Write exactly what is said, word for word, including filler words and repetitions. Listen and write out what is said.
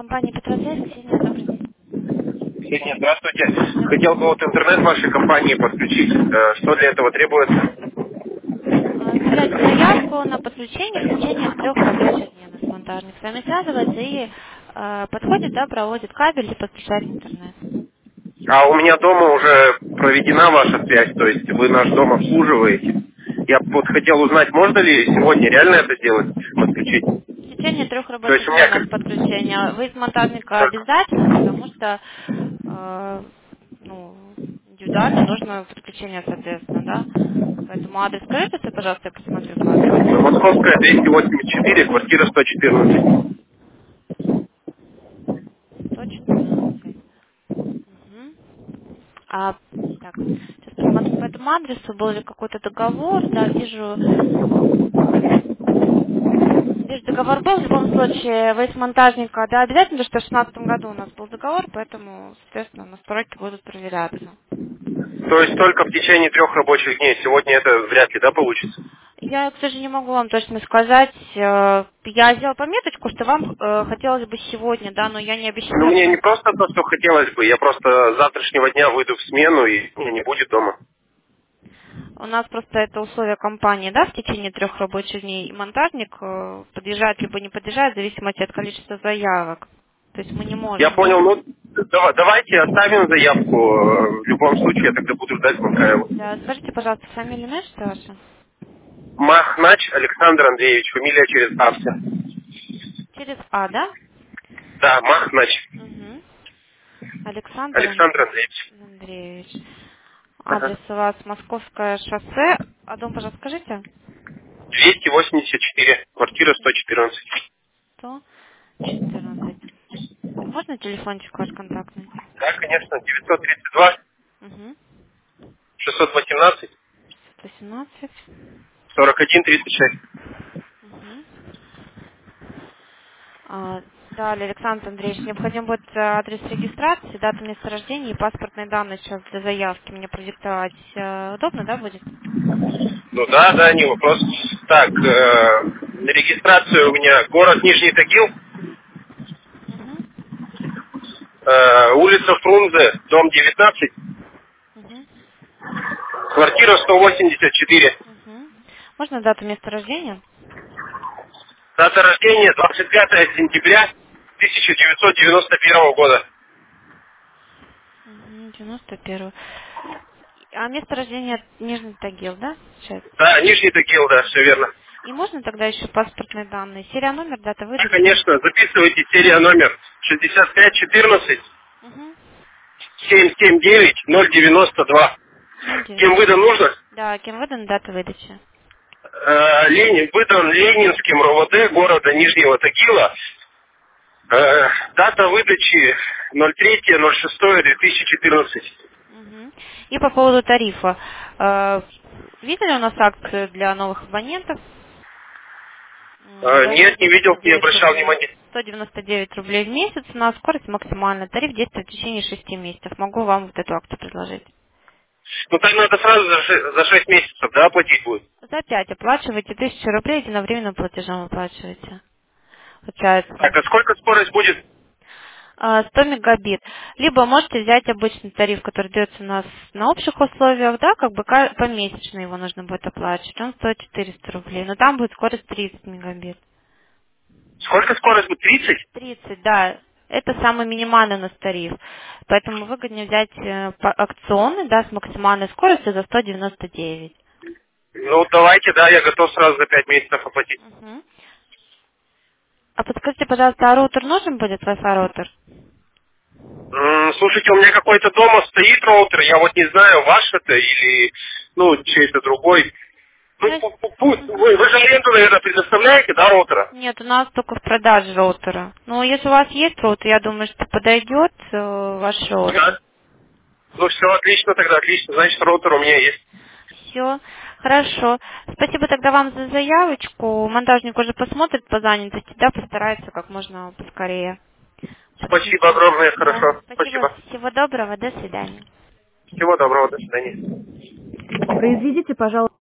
Компания Петросвязь, Ксения, добрый день. Ксения, здравствуйте. Хотел бы вот интернет вашей компании подключить. Э, Что для этого требуется? А, Оставляйте заявку на подключение в течение трех рабочих дней. Наш монтажник с вами связывается и э, подходит, да, проводит кабель и подключает интернет. А у меня дома уже проведена ваша связь, то есть вы наш дом обслуживаете. Я вот хотел узнать, можно ли сегодня реально это сделать, подключить? В течение трех То есть рабочих у дней меня у нас как... подключение. Выезд монтажника так, обязательно, потому что э, ну, индивидуально нужно подключение, соответственно, да. Поэтому адрес скажите, пожалуйста, я посмотрю по адресу. Московская двести восемьдесят четыре, квартира сто четырнадцать. сто четырнадцать. Мгм. А, так, сейчас посмотрим по этому адресу, был ли какой-то договор, да, вижу, вижу, договор был, в любом случае, выезд монтажника, да, обязательно, что в шестнадцатом году у нас был договор, поэтому, соответственно, настройки будут проверяться. То есть только в течение трех рабочих дней. Сегодня это вряд ли, да, получится? Я, к сожалению, не могу вам точно сказать, э, я сделала пометочку, что вам э, хотелось бы сегодня, да, но я не Ну, обещаю, мне не что просто то, что хотелось бы, я просто с завтрашнего дня выйду в смену, и меня не будет дома. у нас просто это условия компании, да, в течение трех рабочих дней. И монтажник э, подъезжает либо не подъезжает, в зависимости от количества заявок. То есть мы не Я можем. понял, ну, дава- давайте оставим заявку. э, В любом случае, я тогда буду ждать звонка его. Да, скажите, пожалуйста, фамилия, имя, что ваше? Махнач Александр Андреевич, фамилия через А вся. Через А, да? Да, Махнач Угу. Александр Ан- Александр Андреевич. Андреевич. Ага. Адрес у вас Московское шоссе. А дом, пожалуйста, скажите. двести восемьдесят четыре, квартира сто четырнадцать. сто четырнадцать. Можно телефончик ваш контактный? Да, конечно, девятьсот тридцать два, Угу. шестьсот восемнадцать, восемнадцать. сорок один тридцать шесть. Угу. А, далее, Александр Андреевич, необходим будет э, адрес регистрации, дата места рождения и паспортные данные сейчас для заявки мне продиктовать. Э, Удобно, да, будет? Ну да, да, не вопрос. Так, э, на регистрацию у меня город Нижний Тагил, Угу. э, улица Фрунзе, дом девятнадцать, Угу. квартира сто восемьдесят четыре. Угу. Можно дату места рождения? Дата рождения двадцать пятое сентября тысяча девятьсот девяносто первого года. Угу. девяносто первый. А место рождения Нижний Тагил, да? Сейчас. Да, Нижний Тагил, да, все верно. И можно тогда еще паспортные данные? Серия, номер, дата Да, выдачи? конечно, записывайте серия номер шестьдесят пять четырнадцать Угу. семьсот семьдесят девять ноль девяносто два. ноль Кем девяносто. выдан нужно? Да, кем выдан, дата выдачи? Э, Ленин, выдан Ленинским РОВД города Нижнего Тагила. Э, дата выдачи ноль третье ноль шестое две тысячи четырнадцать. Мгм. И по поводу тарифа. Э, Видели у нас акцию для новых абонентов? М, Э, За сто нет, не девяносто видел, не девять обращал рублей. внимания. сто девяносто девять рублей в месяц, на скорость максимальная. Тариф действует в течение шести месяцев. Могу вам вот эту акцию предложить. Ну так надо сразу за ше- за шесть месяцев, да, оплатить будет. За пять оплачиваете тысячу рублей, единовременным платежом оплачиваете. Получается. Так, а сколько скорость будет? А, сто мегабит. Либо можете взять обычный тариф, который дается у нас на общих условиях, да, как бы ка- помесячно его нужно будет оплачивать. Он стоит четыреста рублей, но там будет скорость тридцать мегабит. Сколько скорость будет? Тридцать? тридцать, да. Это самый минимальный у нас тариф. Поэтому выгоднее взять э, по- акционный, да, с максимальной скоростью за сто девяносто девять. Ну давайте, да, я готов сразу за пять месяцев оплатить. Мгм. А подскажите, пожалуйста, а роутер нужен будет, Wi-Fi роутер? М, Слушайте, у меня какой-то дома стоит роутер, я вот не знаю, ваш это или, ну, чей-то другой. У Ну, нас- пу- пу- пусть, Мгм. вы, вы же аренду, наверное, предоставляете, да, роутера? Нет, у нас только в продаже роутера. Но если у вас есть роутер, я думаю, что подойдет э, ваш роутер. Да. Ну, все, отлично тогда, отлично, значит, роутер у меня есть. Все, хорошо. Спасибо тогда вам за заявочку. Монтажник уже посмотрит по занятости, да, постарается как можно поскорее Спасибо подключить. огромное, Да, хорошо, спасибо, спасибо. всего доброго, до свидания. Всего доброго, до свидания. Произведите, пожалуйста.